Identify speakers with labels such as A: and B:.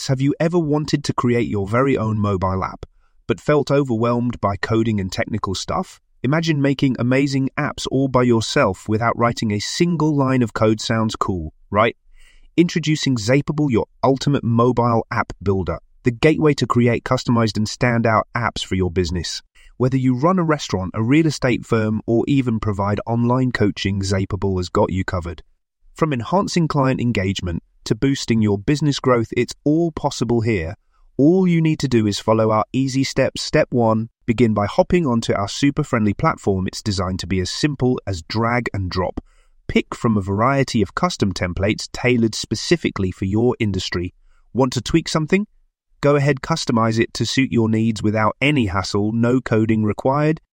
A: Mates, have you ever wanted to create your very own mobile app, but felt overwhelmed by coding and technical stuff? Imagine making amazing apps all by yourself without writing a single line of code. Sounds cool, right? Introducing Zapable, your ultimate mobile app builder, the gateway to create customized and standout apps for your business. Whether you run a restaurant, a real estate firm, or even provide online coaching, Zapable has got you covered. From enhancing client engagement to boosting your business growth, it's all possible here. All you need to do is follow our easy steps. Step 1, begin by hopping onto our super friendly platform. It's designed to be as simple as drag and drop. Pick from a variety of custom templates tailored specifically for your industry. Want to tweak something? Go ahead, customize it to suit your needs without any hassle, no coding required.